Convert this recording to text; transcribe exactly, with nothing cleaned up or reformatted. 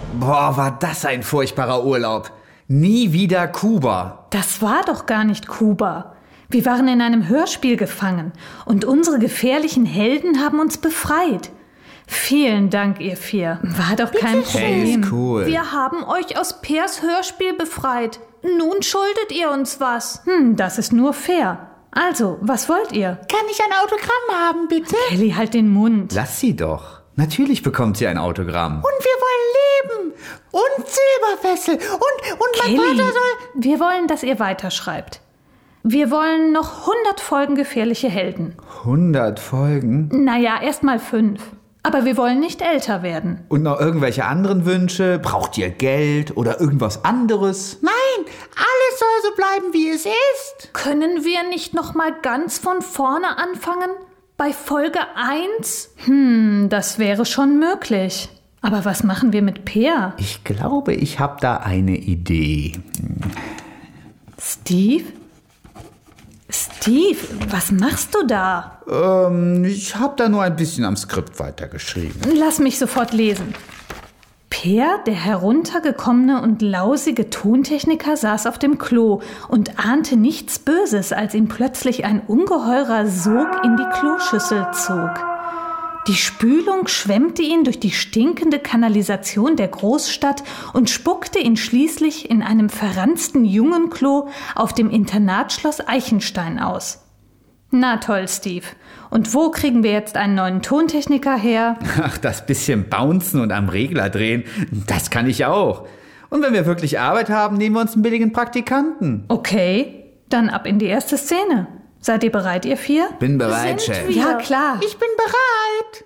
Boah, war das ein furchtbarer Urlaub. Nie wieder Kuba. Das war doch gar nicht Kuba. Wir waren in einem Hörspiel gefangen und unsere gefährlichen Helden haben uns befreit. Vielen Dank, ihr vier. War doch kein Problem. Hey, ist cool. Wir haben euch aus Peers Hörspiel befreit. Nun schuldet ihr uns was. Hm, das ist nur fair. Also, was wollt ihr? Kann ich ein Autogramm haben, bitte? Kelly, halt den Mund. Lass sie doch. Natürlich bekommt sie ein Autogramm. Und wir wollen leben. Und Silberfessel. Und, und mein Kelly, Vater soll... wir wollen, dass ihr weiterschreibt. Wir wollen noch hundert Folgen gefährliche Helden. hundert Folgen? Naja, erst mal fünf. Aber wir wollen nicht älter werden. Und noch irgendwelche anderen Wünsche? Braucht ihr Geld oder irgendwas anderes? Nein, alles soll so bleiben, wie es ist. Können wir nicht noch mal ganz von vorne anfangen? Bei Folge eins? Hm, das wäre schon möglich. Aber was machen wir mit Peer? Ich glaube, ich habe da eine Idee. Steve? Steve, was machst du da? Ähm, ich habe da nur ein bisschen am Skript weitergeschrieben. Lass mich sofort lesen. Peer, der heruntergekommene und lausige Tontechniker, saß auf dem Klo und ahnte nichts Böses, als ihn plötzlich ein ungeheurer Sog in die Kloschüssel zog. Die Spülung schwemmte ihn durch die stinkende Kanalisation der Großstadt und spuckte ihn schließlich in einem verranzten Jungenklo auf dem Internatsschloss Eichenstein aus. Na toll, Steve. Und wo kriegen wir jetzt einen neuen Tontechniker her? Ach, das bisschen Bouncen und am Regler drehen, das kann ich auch. Und wenn wir wirklich Arbeit haben, nehmen wir uns einen billigen Praktikanten. Okay, dann ab in die erste Szene. Seid ihr bereit, ihr vier? Bin bereit, Sind Chef. wir? Ja, klar. Ich bin bereit.